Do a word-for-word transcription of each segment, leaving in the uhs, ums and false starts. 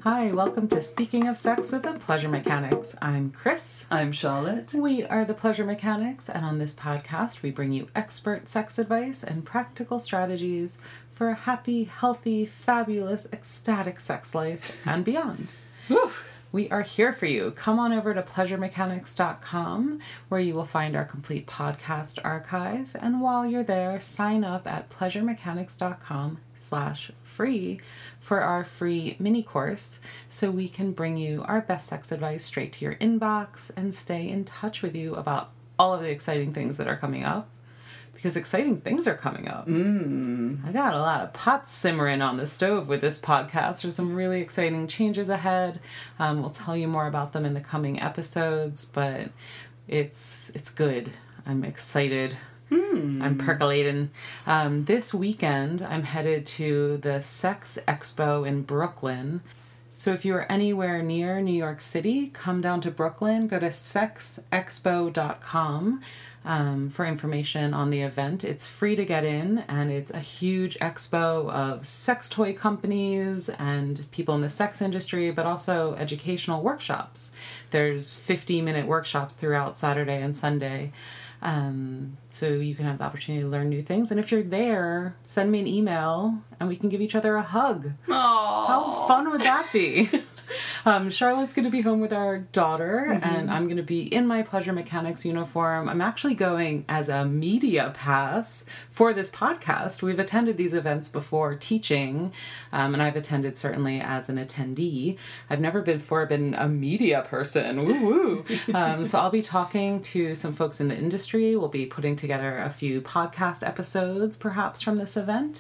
Hi, welcome to Speaking of Sex with the Pleasure Mechanics. I'm Chris. I'm Charlotte. We are the Pleasure Mechanics, and on this podcast, we bring you expert sex advice and practical strategies for a happy, healthy, fabulous, ecstatic sex life and beyond. Whew. We are here for you. Come on over to pleasure mechanics dot com, where you will find our complete podcast archive. And while you're there, sign up at pleasure mechanics dot com slash free for our free mini course, so we can bring you our best sex advice straight to your inbox and stay in touch with you about all of the exciting things that are coming up. Because exciting things are coming up. Mm. I got a lot of pots simmering on the stove with this podcast. There's some really exciting changes ahead. Um, we'll tell you more about them in the coming episodes, but it's it's good. I'm excited. Mm. I'm percolating. Um, this weekend, I'm headed to the Sex Expo in Brooklyn. So if you're anywhere near New York City, come down to Brooklyn. Go to sex expo dot com. Um, for information on the event. It's free to get in, and it's a huge expo of sex toy companies and people in the sex industry, but also educational workshops. There's fifty-minute workshops throughout Saturday and Sunday, um, so you can have the opportunity to learn new things. And if you're there, send me an email, and we can give each other a hug. Aww. How fun would that be? Um, Charlotte's going to be home with our daughter, mm-hmm. and I'm going to be in my Pleasure Mechanics uniform. I'm actually going as a media pass for this podcast. We've attended these events before teaching, um, and I've attended certainly as an attendee. I've never before been a media person. Woo woo! um, so I'll be talking to some folks in the industry. We'll be putting together a few podcast episodes, perhaps, from this event.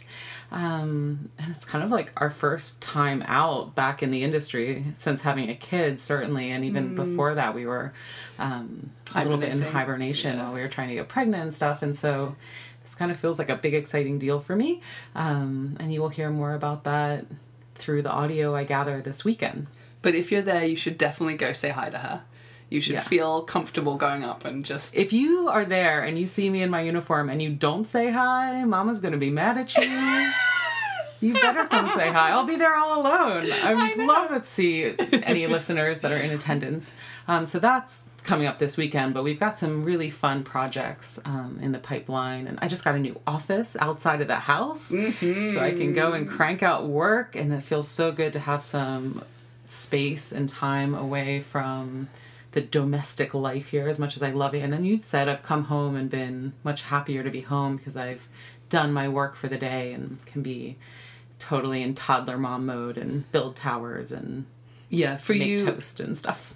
Um, and it's kind of like our first time out back in the industry since having a kid, certainly. And even mm. before that, we were um, a little bit in hibernation yeah. while we were trying to get pregnant and stuff. And so this kind of feels like a big, exciting deal for me. Um, and you will hear more about that through the audio, I gather, this weekend. But if you're there, you should definitely go say hi to her. You should yeah. feel comfortable going up and just... If you are there and you see me in my uniform and you don't say hi, Mama's going to be mad at you. You better come say hi. I'll be there all alone. I would I love to see any listeners that are in attendance. Um, so that's coming up this weekend, but we've got some really fun projects um, in the pipeline. And I just got a new office outside of the house, mm-hmm. so I can go and crank out work. And it feels so good to have some space and time away from the domestic life here, as much as I love it. And then you've said I've come home and been much happier to be home because I've done my work for the day and can be totally in toddler mom mode and build towers and yeah, for make you toast and stuff.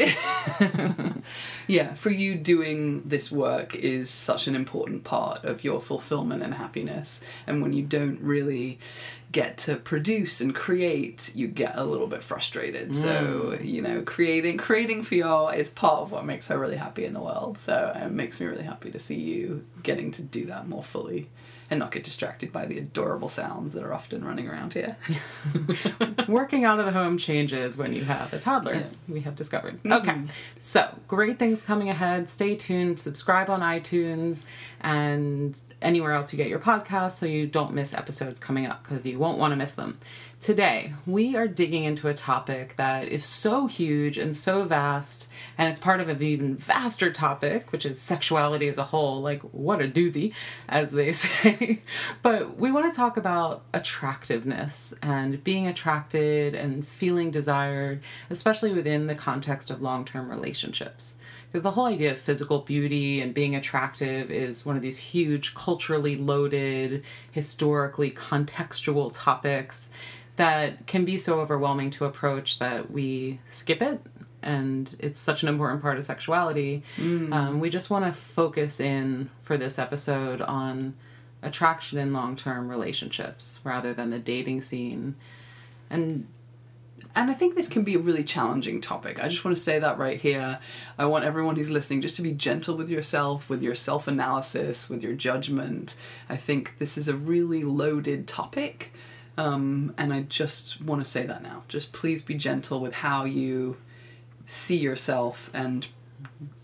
Yeah, for you, doing this work is such an important part of your fulfillment and happiness. And when you don't really get to produce and create, you get a little bit frustrated. Mm. So, you know, creating creating for y'all is part of what makes her really happy in the world. So it makes me really happy to see you getting to do that more fully and not get distracted by the adorable sounds that are often running around here. Working out of the home changes when you have a toddler, yeah. we have discovered. Mm-hmm. Okay, so great things coming ahead. Stay tuned. Subscribe on iTunes and anywhere else you get your podcasts so you don't miss episodes coming up, because you won't want to miss them. Today, we are digging into a topic that is so huge and so vast, and it's part of an even vaster topic, which is sexuality as a whole. Like, what a doozy, as they say. But we want to talk about attractiveness and being attracted and feeling desired, especially within the context of long-term relationships. Because the whole idea of physical beauty and being attractive is one of these huge, culturally loaded, historically contextual topics that can be so overwhelming to approach that we skip it. And it's such an important part of sexuality. Mm. Um, we just want to focus in for this episode on attraction in long-term relationships rather than the dating scene. And And I think this can be a really challenging topic. I just want to say that right here. I want everyone who's listening just to be gentle with yourself, with your self-analysis, with your judgment. I think this is a really loaded topic. Um, and I just want to say that now. Just please be gentle with how you see yourself and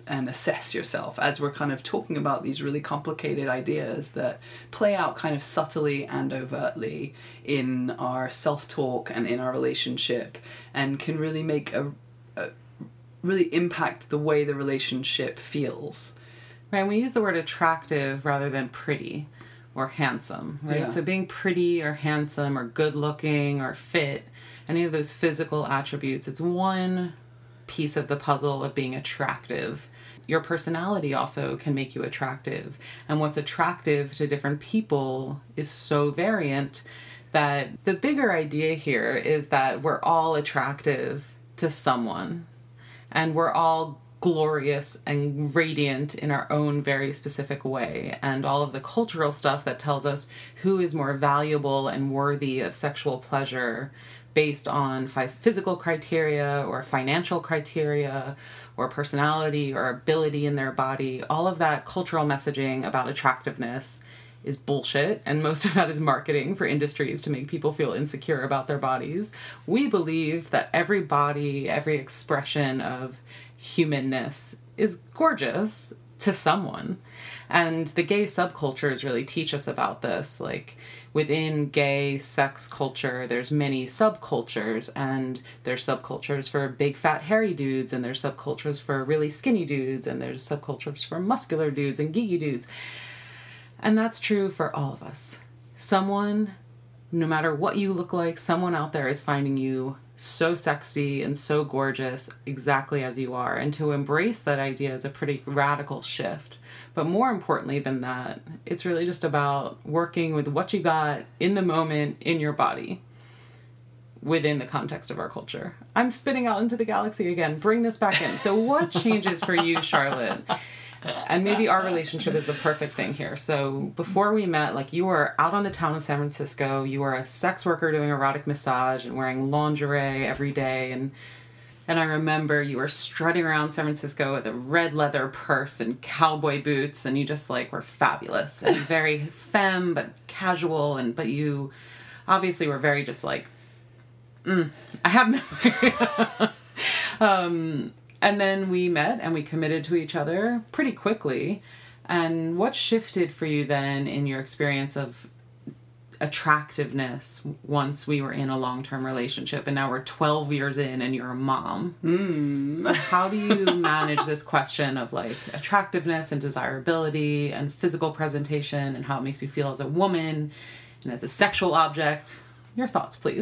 and assess yourself as we're kind of talking about these really complicated ideas that play out kind of subtly and overtly in our self-talk and in our relationship, and can really make a, a really impact the way the relationship feels. Right, and we use the word attractive rather than pretty or handsome, right? Yeah. So being pretty or handsome or good looking or fit, any of those physical attributes, it's one piece of the puzzle of being attractive. Your personality also can make you attractive. And what's attractive to different people is so variant that the bigger idea here is that we're all attractive to someone. And we're all glorious and radiant in our own very specific way. And all of the cultural stuff that tells us who is more valuable and worthy of sexual pleasure based on physical criteria or financial criteria or personality or ability in their body, all of that cultural messaging about attractiveness is bullshit, and most of that is marketing for industries to make people feel insecure about their bodies. We believe that every body, every expression of humanness is gorgeous to someone. And the gay subcultures really teach us about this. Like, within gay sex culture, there's many subcultures, and there's subcultures for big fat hairy dudes, and there's subcultures for really skinny dudes, and there's subcultures for muscular dudes and geeky dudes. And that's true for all of us. Someone, no matter what you look like, someone out there is finding you so sexy and so gorgeous exactly as you are. And to embrace that idea is a pretty radical shift. But more importantly than that, it's really just about working with what you got in the moment in your body within the context of our culture. I'm spitting out into the galaxy again. Bring this back in. So what changes for you, Charlotte? And maybe our relationship is the perfect thing here. So before we met, like, you were out on the town of San Francisco. You were a sex worker doing erotic massage and wearing lingerie every day. And and I remember you were strutting around San Francisco with a red leather purse and cowboy boots, and you just, like, were fabulous and very femme but casual. And but you obviously were very just like, mm, I have memory. um... And then we met and we committed to each other pretty quickly. And what shifted for you then in your experience of attractiveness once we were in a long-term relationship? And now we're twelve years in and you're a mom. Mm. So how do you manage this question of, like, attractiveness and desirability and physical presentation and how it makes you feel as a woman and as a sexual object? Your thoughts, please.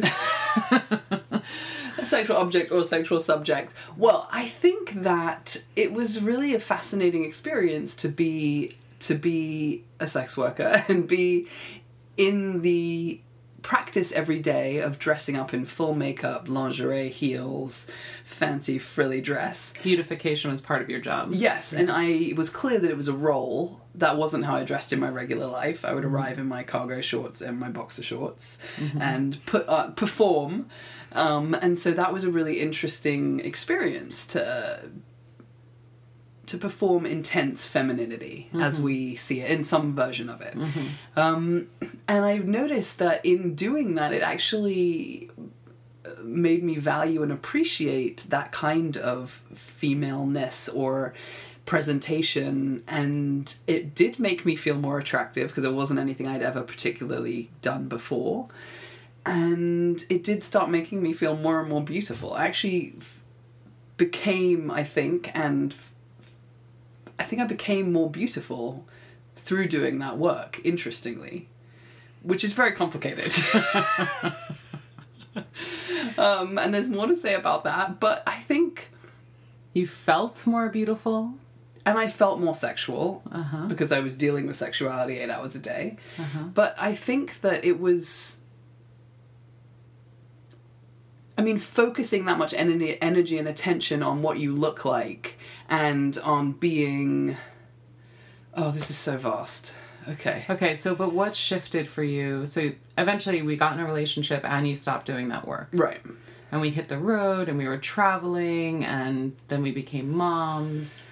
A sexual object or a sexual subject. Well, I think that it was really a fascinating experience to be to be a sex worker and be in the practice every day of dressing up in full makeup, lingerie, heels, fancy frilly dress. Beautification was part of your job. Yes, and I it was clear that it was a role. That wasn't how I dressed in my regular life. I would arrive in my cargo shorts and my boxer shorts mm-hmm. and put uh, perform. Um, and so that was a really interesting experience to to perform intense femininity mm-hmm. as we see it in some version of it. Mm-hmm. Um, and I noticed that in doing that, it actually made me value and appreciate that kind of femaleness or presentation, and it did make me feel more attractive because it wasn't anything I'd ever particularly done before, and it did start making me feel more and more beautiful. I actually f- became, I think, and f- I think I became more beautiful through doing that work, interestingly, which is very complicated. um, and there's more to say about that, but I think... You felt more beautiful? And I felt more sexual uh-huh. because I was dealing with sexuality eight hours a day. Uh-huh. But I think that it was... I mean, focusing that much energy, energy and attention on what you look like and on being... Oh, this is so vast. Okay. Okay, so but what shifted for you? So eventually we got in a relationship and you stopped doing that work. Right. And we hit the road and we were traveling and then we became moms.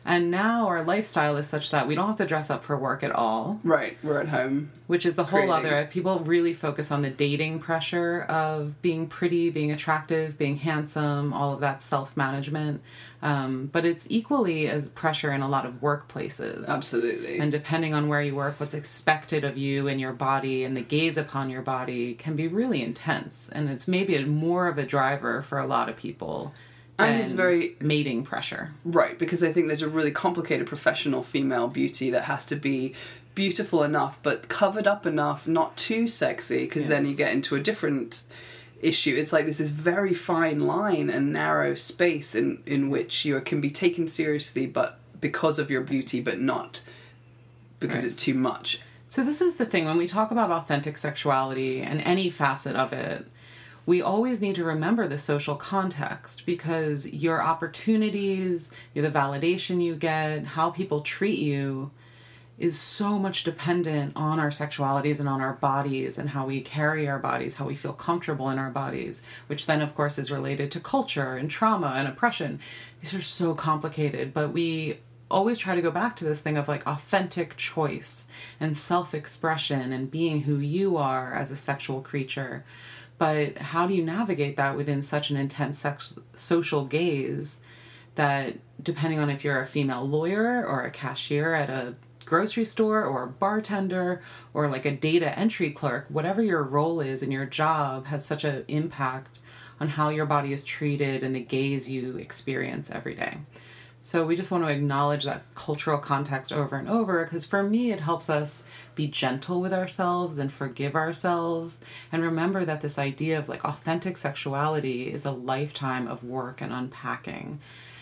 And now our lifestyle is such that we don't have to dress up for work at all. Right, we're at home. Which is the whole creating. other... People really focus on the dating pressure of being pretty, being attractive, being handsome, all of that self-management. Um, but it's equally as pressure in a lot of workplaces. Absolutely. And depending on where you work, what's expected of you and your body and the gaze upon your body can be really intense. And it's maybe a, more of a driver for a lot of people. And it's very... mating pressure. Right, because I think there's a really complicated professional female beauty that has to be beautiful enough, but covered up enough, not too sexy, because yeah. then you get into a different issue. It's like there's this very fine line and narrow space in, in which you can be taken seriously, but because of your beauty, but not because right. it's too much. So this is the thing, when we talk about authentic sexuality and any facet of it, we always need to remember the social context, because your opportunities, the validation you get, how people treat you is so much dependent on our sexualities and on our bodies and how we carry our bodies, how we feel comfortable in our bodies, which then, of course, is related to culture and trauma and oppression. These are so complicated, but we always try to go back to this thing of like authentic choice and self-expression and being who you are as a sexual creature. But how do you navigate that within such an intense sex- social gaze that, depending on if you're a female lawyer or a cashier at a grocery store or a bartender or like a data entry clerk, whatever your role is in your job has such an impact on how your body is treated and the gaze you experience every day. So we just want to acknowledge that cultural context over and over, because for me it helps us be gentle with ourselves and forgive ourselves, and remember that this idea of like authentic sexuality is a lifetime of work and unpacking.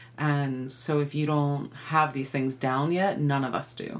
And so if you don't have these things down yet, none of us do.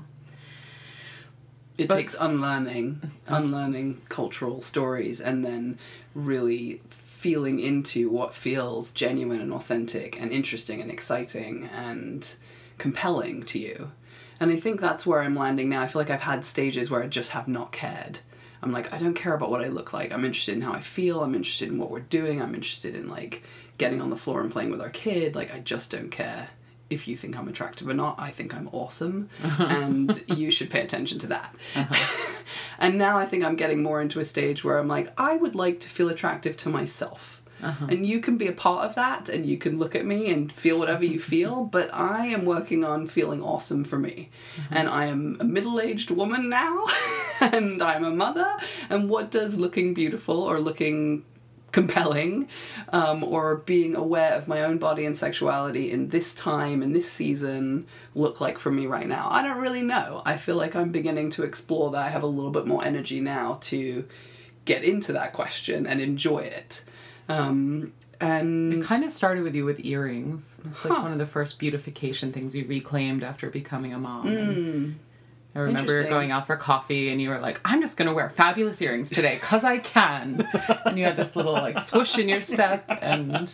It but, takes unlearning, unlearning cultural stories, and then really feeling into what feels genuine and authentic and interesting and exciting and compelling to you. And I think that's where I'm landing now. I feel like I've had stages where I just have not cared. I'm like, I don't care about what I look like. I'm interested in how I feel. I'm interested in what we're doing. I'm interested in like getting on the floor and playing with our kid. Like, I just don't care if you think I'm attractive or not. I think I'm awesome. Uh-huh. And you should pay attention to that. Uh-huh. And now I think I'm getting more into a stage where I'm like, I would like to feel attractive to myself. Uh-huh. And you can be a part of that, and you can look at me and feel whatever you feel, but I am working on feeling awesome for me. Uh-huh. And I am a middle-aged woman now, and I'm a mother, and what does looking beautiful or looking compelling um, or being aware of my own body and sexuality in this time, in this season, look like for me right now? I don't really know. I feel like I'm beginning to explore that. I have a little bit more energy now to get into that question and enjoy it. Um, and it kind of started with you with earrings. It's like huh. one of the first beautification things you reclaimed after becoming a mom. Mm. I remember going out for coffee and you were like, I'm just going to wear fabulous earrings today because I can. And you had this little like swoosh in your step. And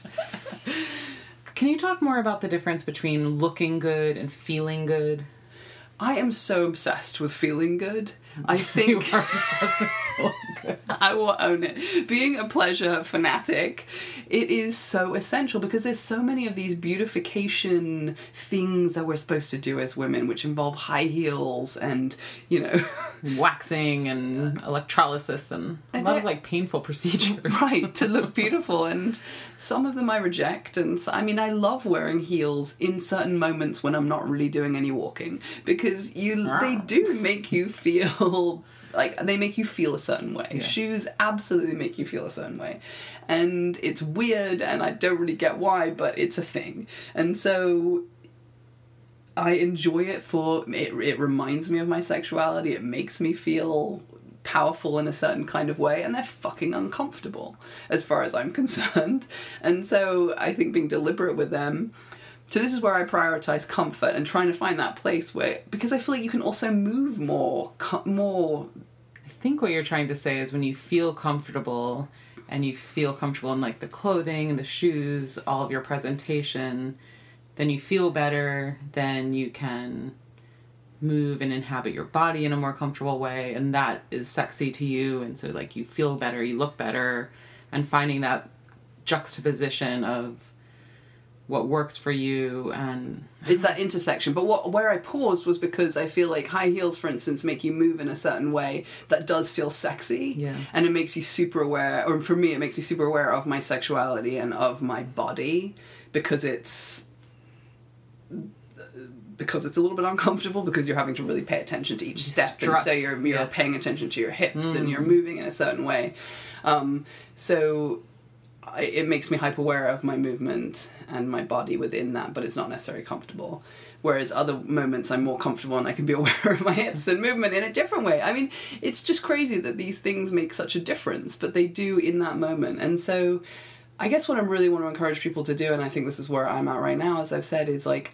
can you talk more about the difference between looking good and feeling good? I am so obsessed with feeling good. I think you are obsessed with feeling good. I will own it. Being a pleasure fanatic, it is so essential because there's so many of these beautification things that we're supposed to do as women, which involve high heels and, you know, waxing and electrolysis and a and lot of like painful procedures. Right, to look beautiful. And some of them I reject. And so, I mean, I love wearing heels in certain moments when I'm not really doing any walking, because you wow. they do make you feel like they make you feel a certain way. Yeah. Shoes absolutely make you feel a certain way. And it's weird and I don't really get why, but it's a thing. And so I enjoy it for it. It reminds me of my sexuality. It makes me feel powerful in a certain kind of way, and they're fucking uncomfortable as far as I'm concerned. And so I think being deliberate with them. So this is where I prioritize comfort and trying to find that place where, because I feel like you can also move more, more. I think what you're trying to say is when you feel comfortable and you feel comfortable in like the clothing and the shoes, all of your presentation, then you feel better, then you can move and inhabit your body in a more comfortable way, and that is sexy to you, and so like you feel better, you look better, and finding that juxtaposition of what works for you, and it's that intersection. But what where I paused was because I feel like high heels, for instance, make you move in a certain way that does feel sexy, yeah. and it makes you super aware, or for me it makes me super aware of my sexuality and of my body, because it's because it's a little bit uncomfortable, because you're having to really pay attention to each step. Strut. And so you're you're yeah. paying attention to your hips mm. and you're moving in a certain way. Um, so I, it makes me hyper aware of my movement and my body within that, but it's not necessarily comfortable. Whereas other moments I'm more comfortable and I can be aware of my hips and movement in a different way. I mean, it's just crazy that these things make such a difference, but they do in that moment. And so I guess what I really want to encourage people to do, and I think this is where I'm at right now, as I've said, is like,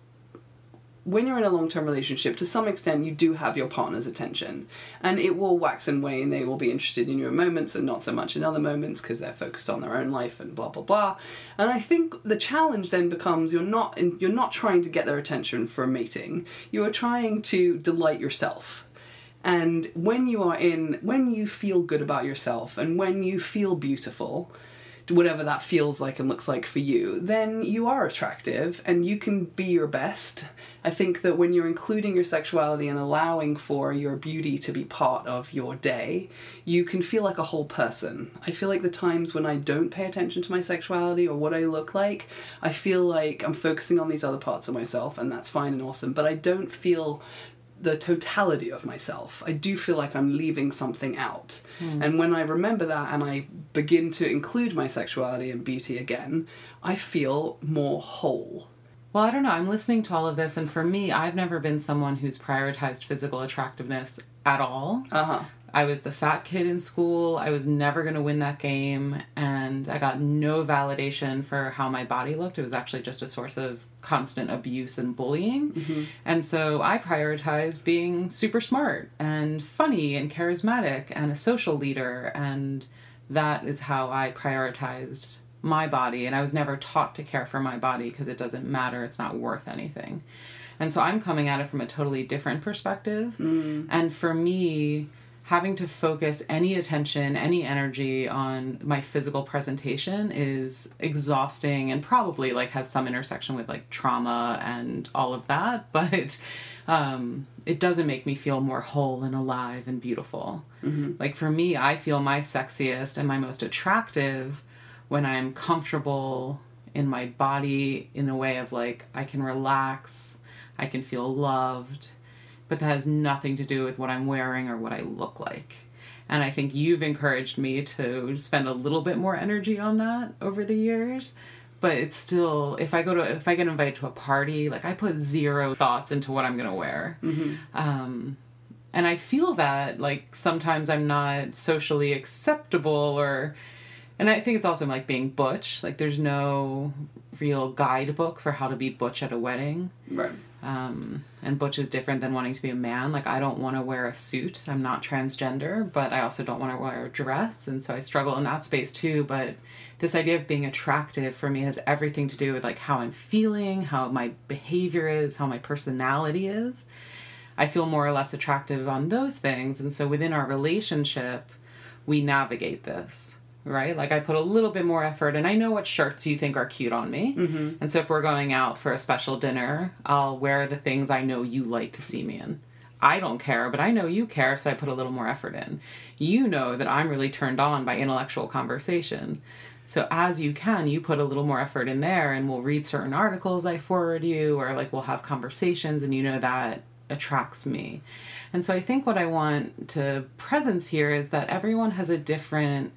when you're in a long-term relationship, to some extent you do have your partner's attention, and it will wax and wane. They will be interested in you in moments and not so much in other moments because they're focused on their own life and blah blah blah. And I think the challenge then becomes you're not in, you're not trying to get their attention for mating. You are trying to delight yourself. And when you are in when you feel good about yourself and when you feel beautiful, whatever that feels like and looks like for you, then you are attractive and you can be your best. I think that when you're including your sexuality and allowing for your beauty to be part of your day, you can feel like a whole person. I feel like the times when I don't pay attention to my sexuality or what I look like, I feel like I'm focusing on these other parts of myself, and that's fine and awesome, but I don't feel the totality of myself. I do feel like I'm leaving something out. Mm. And when I remember that and I begin to include my sexuality and beauty again, I feel more whole. Well, I don't know. I'm listening to all of this, and for me, I've never been someone who's prioritized physical attractiveness at all. Uh-huh. I was the fat kid in school. I was never going to win that game, and I got no validation for how my body looked. It was actually just a source of constant abuse and bullying. Mm-hmm. And so I prioritized being super smart and funny and charismatic and a social leader, and that is how I prioritized my body. And I was never taught to care for my body because it doesn't matter. It's not worth anything. And so I'm coming at it from a totally different perspective. Mm. And for me, having to focus any attention, any energy on my physical presentation is exhausting and probably like has some intersection with like trauma and all of that. But um, it doesn't make me feel more whole and alive and beautiful. Mm-hmm. Like for me, I feel my sexiest and my most attractive when I'm comfortable in my body in a way of like, I can relax, I can feel loved, but that has nothing to do with what I'm wearing or what I look like. And I think you've encouraged me to spend a little bit more energy on that over the years. But it's still, if I go to, if I get invited to a party, like I put zero thoughts into what I'm going to wear. Mm-hmm. Um, and I feel that like sometimes I'm not socially acceptable or, and I think it's also like being butch. Like there's no real guidebook for how to be butch at a wedding. Right. Um, and butch is different than wanting to be a man. Like I don't want to wear a suit. I'm not transgender, but I also don't want to wear a dress. And so I struggle in that space too. But this idea of being attractive for me has everything to do with like how I'm feeling, how my behavior is, how my personality is. I feel more or less attractive on those things. And so within our relationship, we navigate this. Right? Like I put a little bit more effort and I know what shirts you think are cute on me. Mm-hmm. And so if we're going out for a special dinner, I'll wear the things I know you like to see me in. I don't care, but I know you care, so I put a little more effort in. You know that I'm really turned on by intellectual conversation. So as you can, you put a little more effort in there and we'll read certain articles I forward you, or like we'll have conversations and you know that attracts me. And so I think what I want to presence here is that everyone has a different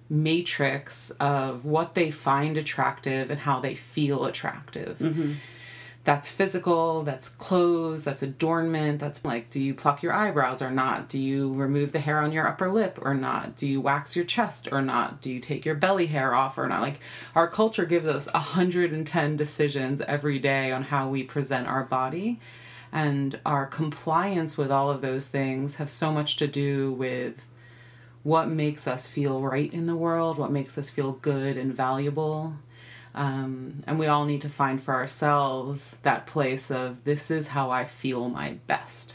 matrix of what they find attractive and how they feel attractive. Mm-hmm. That's physical, that's clothes, that's adornment, that's like, do you pluck your eyebrows or not? Do you remove the hair on your upper lip or not? Do you wax your chest or not? Do you take your belly hair off or not? Like, our culture gives us one hundred ten decisions every day on how we present our body. And our compliance with all of those things have so much to do with what makes us feel right in the world, what makes us feel good and valuable. Um, and we all need to find for ourselves that place of, this is how I feel my best.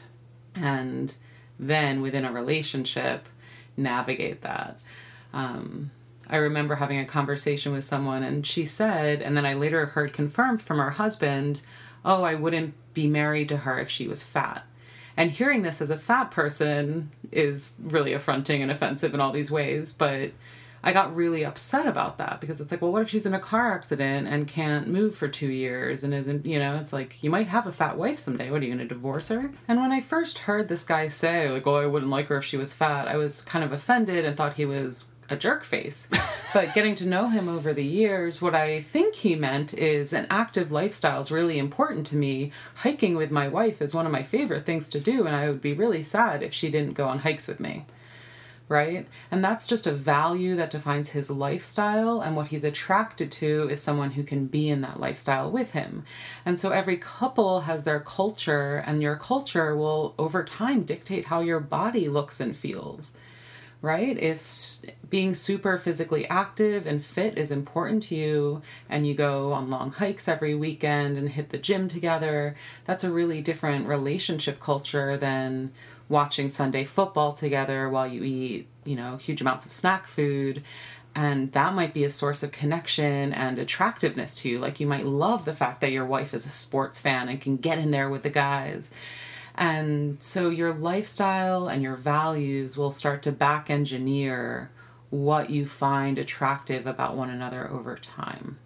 And then within a relationship, navigate that. Um, I remember having a conversation with someone, and she said, and then I later heard confirmed from her husband, oh, I wouldn't be married to her if she was fat. And hearing this as a fat person is really affronting and offensive in all these ways, but I got really upset about that because it's like, well, what if she's in a car accident and can't move for two years and isn't, you know, it's like, you might have a fat wife someday. What, are you going to divorce her? And when I first heard this guy say, like, oh, I wouldn't like her if she was fat, I was kind of offended and thought he was a jerk face. But getting to know him over the years, what I think he meant is an active lifestyle is really important to me. Hiking with my wife is one of my favorite things to do, and I would be really sad if she didn't go on hikes with me. Right? And that's just a value that defines his lifestyle, and what he's attracted to is someone who can be in that lifestyle with him. And so every couple has their culture, and your culture will over time dictate how your body looks and feels. Right? If being super physically active and fit is important to you, and you go on long hikes every weekend and hit the gym together, that's a really different relationship culture than watching Sunday football together while you eat, you know, huge amounts of snack food. And that might be a source of connection and attractiveness to you. Like, you might love the fact that your wife is a sports fan and can get in there with the guys. And so your lifestyle and your values will start to back engineer what you find attractive about one another over time.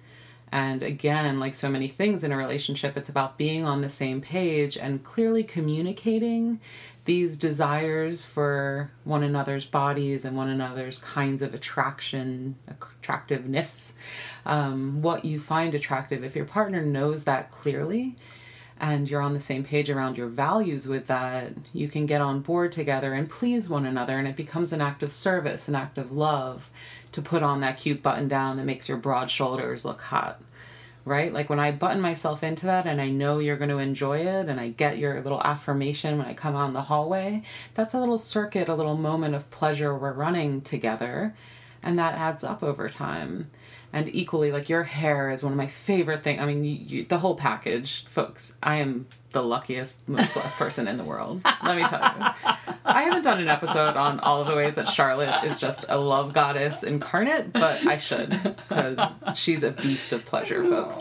And again, like so many things in a relationship, it's about being on the same page and clearly communicating these desires for one another's bodies and one another's kinds of attraction, attractiveness, um, what you find attractive. If your partner knows that clearly, and you're on the same page around your values with that, you can get on board together and please one another, and it becomes an act of service, an act of love to put on that cute button down that makes your broad shoulders look hot, right? Like when I button myself into that and I know you're going to enjoy it and I get your little affirmation when I come out in the hallway, that's a little circuit, a little moment of pleasure we're running together, and that adds up over time. And equally, like, your hair is one of my favorite things. I mean, you, you, the whole package, folks. I am the luckiest, most blessed person in the world. Let me tell you. I haven't done an episode on all of the ways that Charlotte is just a love goddess incarnate, but I should, because she's a beast of pleasure, folks.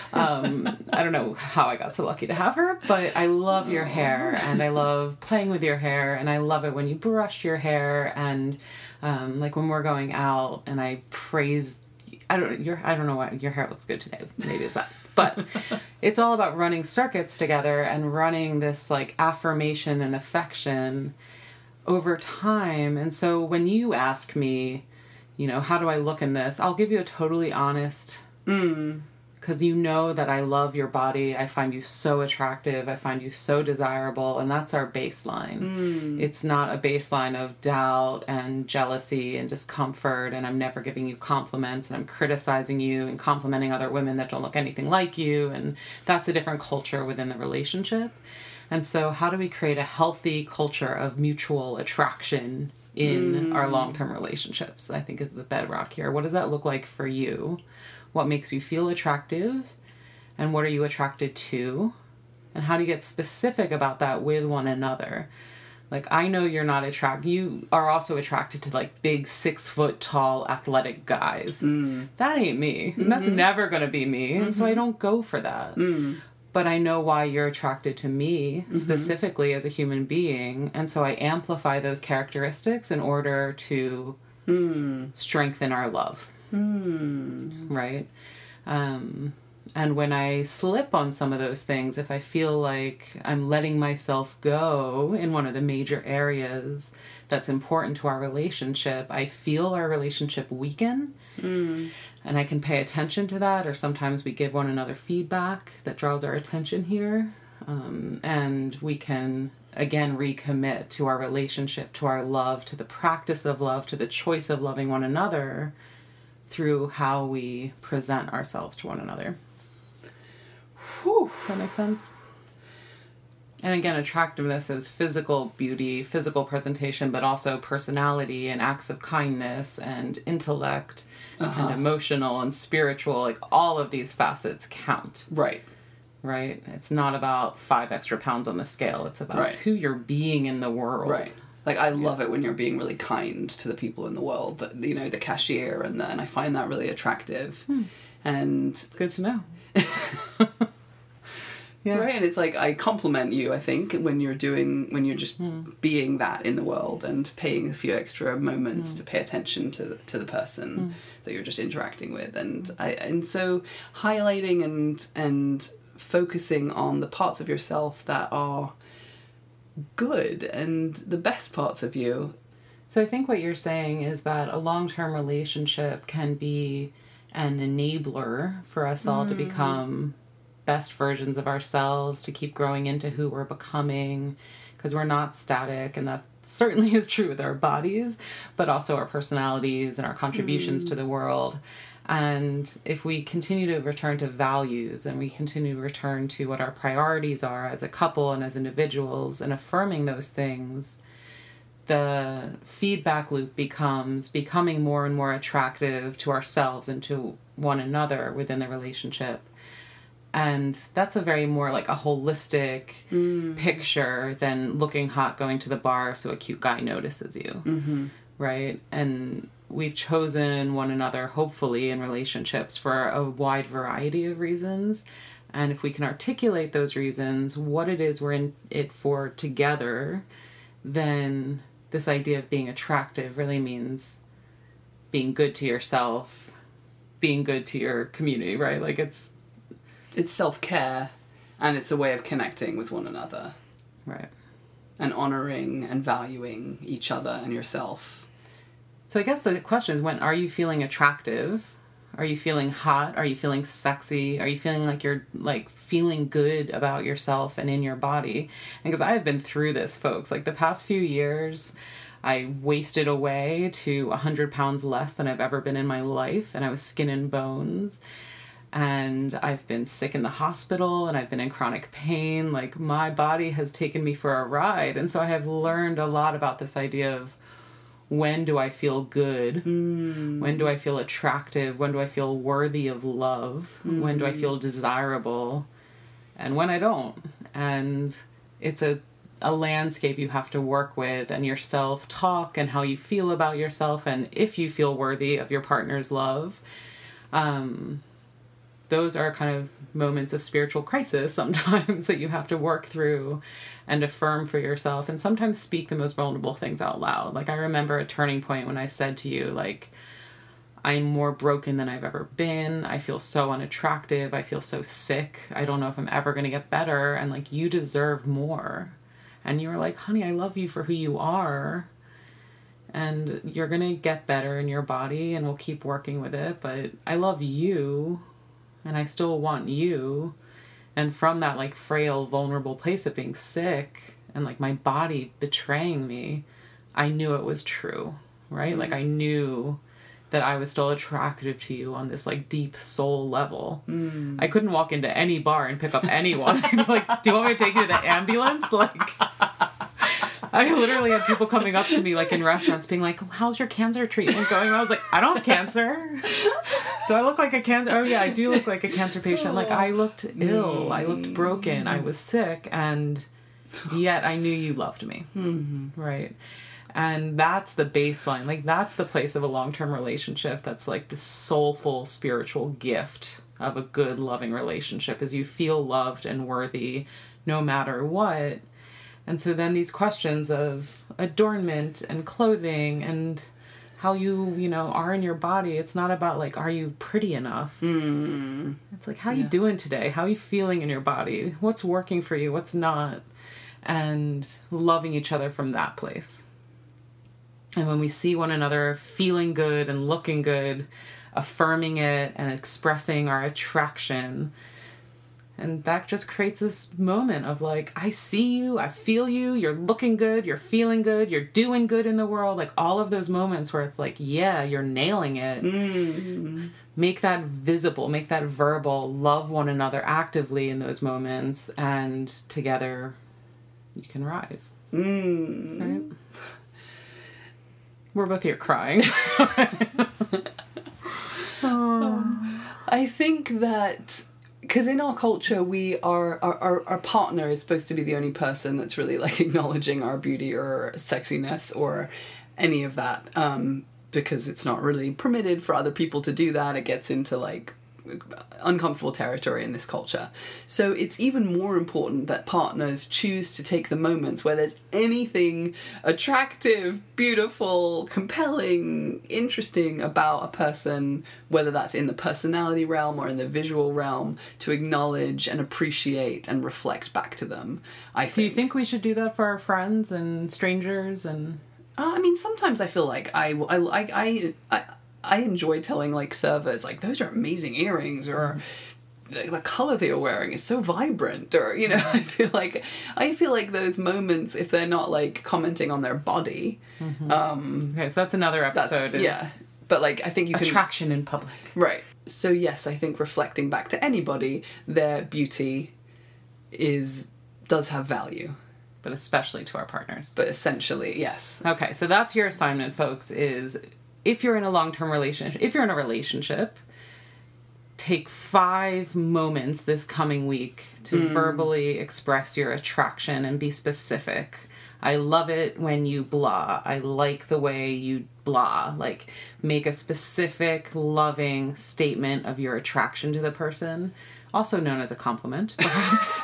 Um, I don't know how I got so lucky to have her, but I love your hair, and I love playing with your hair, and I love it when you brush your hair, and um, like when we're going out, and I praise I don't your I don't know why your hair looks good today. Maybe it's that. But it's all about running circuits together and running this like affirmation and affection over time. And so when you ask me, you know, how do I look in this? I'll give you a totally honest mm. because you know that I love your body. I find you so attractive. I find you so desirable. And that's our baseline. Mm. It's not a baseline of doubt and jealousy and discomfort. And I'm never giving you compliments. And I'm criticizing you and complimenting other women that don't look anything like you. And that's a different culture within the relationship. And so how do we create a healthy culture of mutual attraction in mm. our long-term relationships, I think is the bedrock here. What does that look like for you? What makes you feel attractive, and what are you attracted to, and how do you get specific about that with one another? Like, I know you're not attracted, you are also attracted to like big six foot tall athletic guys. Mm. That ain't me. Mm-hmm. That's never going to be me. Mm-hmm. And so I don't go for that. Mm. But I know why you're attracted to me mm-hmm. specifically as a human being. And so I amplify those characteristics in order to mm. strengthen our love. Mm. Right? Um, and when I slip on some of those things, if I feel like I'm letting myself go in one of the major areas that's important to our relationship, I feel our relationship weaken. Mm. And I can pay attention to that, or sometimes we give one another feedback that draws our attention here. Um, and we can, again, recommit to our relationship, to our love, to the practice of love, to the choice of loving one another through how we present ourselves to one another. Whew. Does that make sense? And again, attractiveness is physical beauty, physical presentation, but also personality and acts of kindness and intellect uh-huh. and emotional and spiritual. Like, all of these facets count. Right. Right? It's not about five extra pounds on the scale. It's about right. who you're being in the world. Right. Like, I love yeah. it when you're being really kind to the people in the world, that, you know, the cashier, and then I find that really attractive. Hmm. And good to know. Yeah. Right, and it's like, I compliment you, I think, when you're doing, when you're just mm. being that in the world and paying a few extra moments mm. to pay attention to to the person mm. that you're just interacting with, and I and so highlighting and and focusing on the parts of yourself that are good and the best parts of you. So I think what you're saying is that a long-term relationship can be an enabler for us all mm. to become best versions of ourselves, to keep growing into who we're becoming, because we're not static, and that certainly is true with our bodies, but also our personalities and our contributions mm. to the world. And if we continue to return to values, and we continue to return to what our priorities are as a couple and as individuals, and affirming those things, the feedback loop becomes becoming more and more attractive to ourselves and to one another within the relationship. And that's a very more like a holistic mm. picture than looking hot going to the bar so a cute guy notices you, mm-hmm. right? And we've chosen one another, hopefully, in relationships for a wide variety of reasons. And if we can articulate those reasons, what it is we're in it for together, then this idea of being attractive really means being good to yourself, being good to your community, right? Like it's... It's self-care, and it's a way of connecting with one another. Right. And honouring and valuing each other and yourself. So I guess the question is, when are you feeling attractive? Are you feeling hot? Are you feeling sexy? Are you feeling like you're, like, feeling good about yourself and in your body? And because I've been through this, folks. Like, the past few years, I wasted away to one hundred pounds less than I've ever been in my life, and I was skin and bones. And I've been sick in the hospital, and I've been in chronic pain. Like, my body has taken me for a ride. And so I have learned a lot about this idea of, when do I feel good? Mm. When do I feel attractive? When do I feel worthy of love? Mm. When do I feel desirable? And when I don't. And it's a, a landscape you have to work with, and your self-talk and how you feel about yourself, and if you feel worthy of your partner's love. Um... Those are kind of moments of spiritual crisis sometimes that you have to work through and affirm for yourself, and sometimes speak the most vulnerable things out loud. Like, I remember a turning point when I said to you, like, I'm more broken than I've ever been. I feel so unattractive. I feel so sick. I don't know if I'm ever going to get better. And, like, you deserve more. And you were like, honey, I love you for who you are. And you're going to get better in your body, and we'll keep working with it. But I love you. And I still want you. And from that, like, frail, vulnerable place of being sick and, like, my body betraying me, I knew it was true, right? Mm. Like, I knew that I was still attractive to you on this, like, deep soul level. Mm. I couldn't walk into any bar and pick up anyone. I'd be like, do you want me to take you to the ambulance? Like... I literally had people coming up to me, like, in restaurants being like, how's your cancer treatment going? And I was like, I don't have cancer. Do I look like a cancer? Oh, yeah, I do look like a cancer patient. Like, I looked ill. I looked broken. I was sick. And yet I knew you loved me. Mm-hmm. Right? And that's the baseline. Like, that's the place of a long-term relationship. That's, like, the soulful spiritual gift of a good, loving relationship, is you feel loved and worthy no matter what. And so then these questions of adornment and clothing and how you, you know, are in your body, it's not about, like, are you pretty enough? Mm. It's like, how yeah. you doing today? How are you feeling in your body? What's working for you? What's not? And loving each other from that place. And when we see one another feeling good and looking good, affirming it and expressing our attraction, and that just creates this moment of, like, I see you, I feel you, you're looking good, you're feeling good, you're doing good in the world. Like, all of those moments where it's like, yeah, you're nailing it. Mm. Make that visible, make that verbal, love one another actively in those moments, and together you can rise. Mm. Right? We're both here crying. um, I think that... because in our culture, we are our, our our partner is supposed to be the only person that's really like acknowledging our beauty or sexiness or any of that, um, because it's not really permitted for other people to do that. It gets into like uncomfortable territory in this culture. So it's even more important that partners choose to take the moments where there's anything attractive, beautiful, compelling, interesting about a person, whether that's in the personality realm or in the visual realm, to acknowledge and appreciate and reflect back to them. I think. Do you think we should do that for our friends and strangers? And uh, I mean, sometimes I feel like I I I I. I I enjoy telling like servers like those are amazing earrings, or the, the color that you're wearing is so vibrant, or you know, I feel like I feel like those moments, if they're not like commenting on their body, mm-hmm. um okay, so that's another episode. That's, is yeah, but like I think you can attraction in public, right? So yes, I think reflecting back to anybody, their beauty is does have value, but especially to our partners. But essentially, yes. Okay, so that's your assignment, folks. Is if you're in a long-term relationship, if you're in a relationship, take five moments this coming week to mm. verbally express your attraction and be specific. I love it when you blah. I like the way you blah. Like, make a specific, loving statement of your attraction to the person, also known as a compliment, perhaps.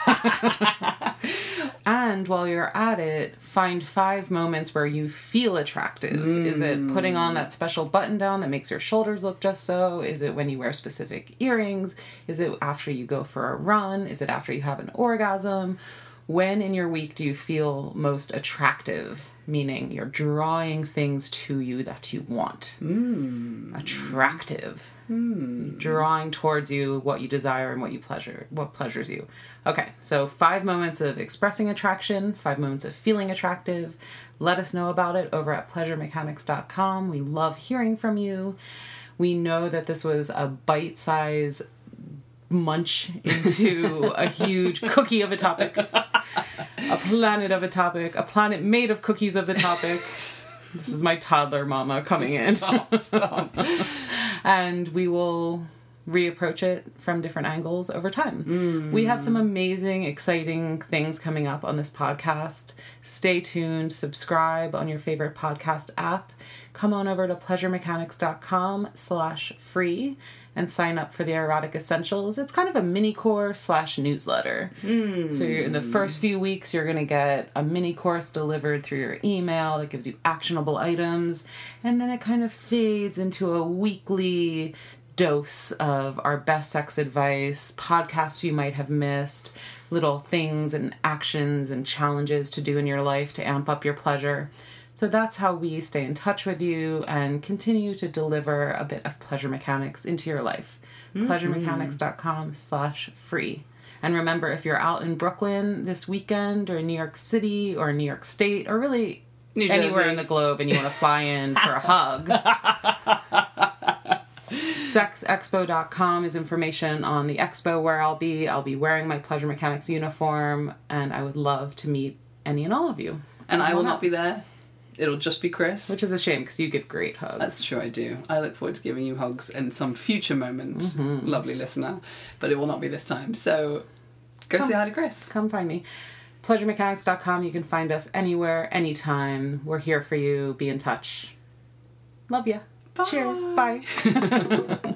And while you're at it, find five moments where you feel attractive. Mm. Is it putting on that special button down that makes your shoulders look just so? Is it when you wear specific earrings? Is it after you go for a run? Is it after you have an orgasm? When in your week do you feel most attractive? Meaning you're drawing things to you that you want. Mm. Attractive. Mm. Drawing towards you what you desire and what you pleasure, what pleasures you. Okay, so five moments of expressing attraction, five moments of feeling attractive. Let us know about it over at pleasure mechanics dot com. We love hearing from you. We know that this was a bite-size munch into a huge cookie of a topic. A planet of a topic. A planet made of cookies of the topic. This is my toddler mama coming in. Stop, stop. And we will reapproach it from different angles over time. Mm. We have some amazing, exciting things coming up on this podcast. Stay tuned. Subscribe on your favorite podcast app. Come on over to pleasure mechanics dot com slash free and sign up for the Erotic Essentials. It's kind of a mini course slash newsletter. Mm. So you're, in the first few weeks, you're going to get a mini course delivered through your email that gives you actionable items. And then it kind of fades into a weekly dose of our best sex advice, podcasts you might have missed, little things and actions and challenges to do in your life to amp up your pleasure. So that's how we stay in touch with you and continue to deliver a bit of pleasure mechanics into your life. Mm-hmm. pleasure mechanics dot com slash free. And remember, if you're out in Brooklyn this weekend, or in New York City, or New York State, or really New anywhere Jersey. in the globe, and you want to fly in for a hug, sex expo dot com is information on the expo where I'll be. I'll be wearing my Pleasure Mechanics uniform, and I would love to meet any and all of you. And I will not be there. It'll just be Chris. Which is a shame, because you give great hugs. That's true, I do. I look forward to giving you hugs in some future moment, mm-hmm. lovely listener. But it will not be this time. So go come, say hi to Chris. Come find me. pleasure mechanics dot com. You can find us anywhere, anytime. We're here for you. Be in touch. Love ya. Bye. Cheers. Bye.